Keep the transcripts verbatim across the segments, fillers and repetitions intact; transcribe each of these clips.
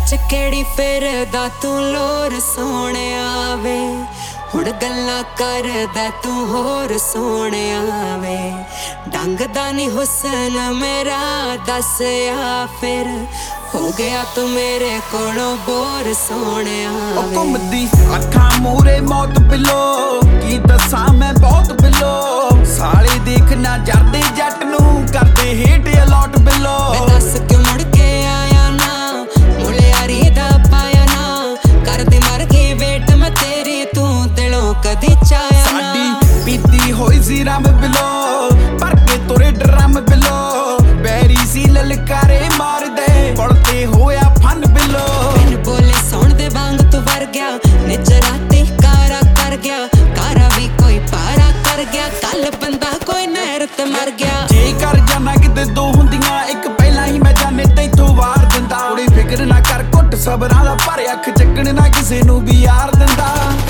ਵਿੱਚ ਕਿਹੜੀ ਫਿਰਦਾ ਤੂੰ ਲੋਰ ਸੋਹਣਿਆ ਵੇ, ਹੁਣ ਗੱਲਾਂ ਕਰਦਾ ਤੂੰ ਹੋਰ ਸੋਹਣਿਆ ਵੇ। ਡੰਗਦਾ ਨੀ ਹੁਸਨ ਮੇਰਾ ਦੱਸਿਆ ਫਿਰ, ਹੋ ਗਿਆ ਤੂੰ ਮੇਰੇ ਕੋਲੋਂ ਬੋਰ ਸੋਹਣਿਆ ਵੇ। ਘੁੰਮਦੀ ਅੱਖਾਂ ਮੂਰੇ ਮੌਤ ਬਿਲੋ, ਕੀ ਦੱਸਾਂ ਮੈਂ ਬਹੁਤ ਬਿਲੋ। ਸਾਲੇ ਦੇਖਣਾ ਜਰਦੇ ਜੱਟ ਨੂੰ ਕਰਦੇ ਹੇਟ ਅਲੌਟ ਬਿਲੋ। ਮੈਂ ਦੱਸ ਕਿਉਂ ਮੁੜ ਕੇ ਆਇਆ ਨਾ, ਮੁਲਿਆਰੀ ਦਾ ਪਾਇਆ ਨਾ, ਕਰਦੀ ਮਰ ਗਈ ਵੇਟ ਮੈਂ ਤੇਰੀ, ਤੂੰ ਦਿਲੋਂ ਕਦੀ ਚਾਹਿਆ ਨਾ। ਸਾਡੀ ਪੀਤੀ ਹੋਈ ਸੀ ਰੰਮ ਬਿਲੋ, ਭਰ ਕੇ ਤੁਰੇ ਡਰਮ ਬਿਲੋ। ਬੈਰੀ ਸੀ ਲਲਕਾਰੇ ਮਾਰਦੇ, ਪੜਤੇ ਹੋਇਆ ਫਨ ਬਿਲੋ। ਮੈਨੂੰ ਬੋਲੇ ਸੌਣ ਦੇ ਵਾਂਗ ਤੂੰ ਵਰ ਗਿਆ, ਨਿਜਰਾ ਤੇ ਕਾਰਾ ਕਰ ਗਿਆ, ਕਾਰਾ ਵੀ ਕੋਈ ਪਾਰਾ ਕਰ ਗਿਆ। ਕੱਲ ਬੰਦਾ ਕੋਈ ਨਹਿਰ ਤੇ ਮਰ ਗਿਆ। ਜੇ ਕਰ ਜਾਣਾ ਕਿਤੇ ਦੋ ਹੁੰਦੀਆਂ ਇੱਕ, ਪਹਿਲਾਂ ਹੀ ਮੈਂ ਜਾਣੇ ਤੈਥੋਂ ਵਾਰ ਦਿੰਦਾ। ਥੋੜੀ ਫਿਕਰ ਨਾ ਕਰ ਘੁੱਟ ਸਬਰਾਂ ਦਾ, ਪਰ ਅੱਖ ਚੱਕਣ ਨਾ ਕਿਸੇ ਨੂੰ ਵੀ ਯਾਰ ਦਿੰਦਾ।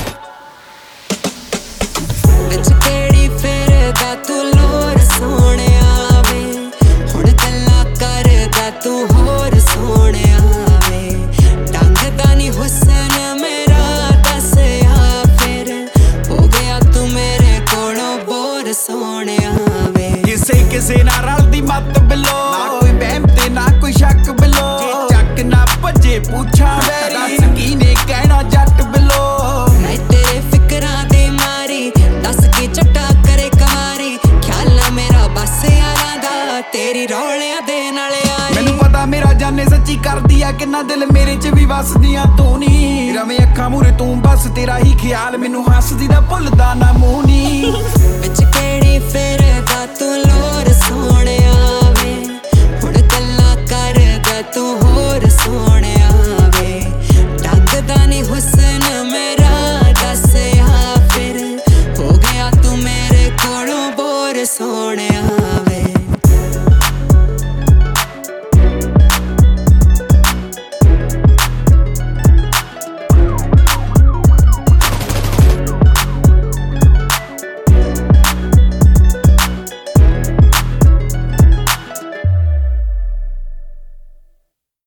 ਵਿੱਚ ਕਿਹੜੀ ਫਿਰਦਾ ਤੂੰ ਲੋਰ ਸੋਹਣਿਆ ਵੇ, ਹੁਣ ਗੱਲਾਂ ਕਰਦਾ ਤੂੰ ਹੋਰ ਸੋਹਣਿਆ ਵੇ। ਡੰਗਦਾ ਨੀ ਹੁਸਨ ਮੇਰਾ ਦੱਸਿਆ ਫਿਰ, ਹੋ ਗਿਆ ਤੂੰ ਮੇਰੇ ਕੋਲੋਂ ਬੋਰ ਸੋਹਣਿਆ ਵੇ। ਕਿਸੇ ਕਿਸੇ ਨਾਲ ਰਲਦੀ ਮੱਤ ਬਿਲੋ, ਨਾ ਕੋਈ ਵਹਿਮ ਤੇ ਨਾ ਕੋਈ ਸ਼ੱਕ ਬਿਲੋ। ਜੇ ਚੱਕ ਨਾ ਭੱਜੇ ਪੁੱਛਾਂ ਵੈਰੀ, ਕੀ ਨੇ ਕਹਿਣਾ ਜੱਟ ਬਿਲੋ। ਮੈਂ ਤੇਰੇ ਫਿਕਰਾਂ ਦੀ ਮਾਰੀ, ਦੱਸ ਕੀ ਚੱਟਾ ਕਰੇ ਕਮਾਰੀ। ਖਿਆਲ ਨਾ ਮੇਰਾ ਬਸ ਯਾਰਾਂ ਦਾ, ਤੇਰੀ ਰੌਲਿਆਂ ਦੇ ਨਾਲ ਯਾਰੀ। ਮੈਨੂੰ ਪਤਾ ਮੇਰਾ ਜਾਨੇ ਸੱਚੀ ਕਰਦੀ ਆ, ਕਿੰਨਾ ਦਿਲ ਮੇਰੇ ਚ ਵੀ ਵਸਦੀਆਂ ਤੂੰ ਨੀ। ਰਵੇਂ ਅੱਖਾਂ ਮੂਰੇ ਤੂੰ ਬਸ ਤੇਰਾ ਹੀ ਖਿਆਲ, ਮੈਨੂੰ ਹੱਸਦੀ ਦਾ ਭੁੱਲਦਾ ਨਾ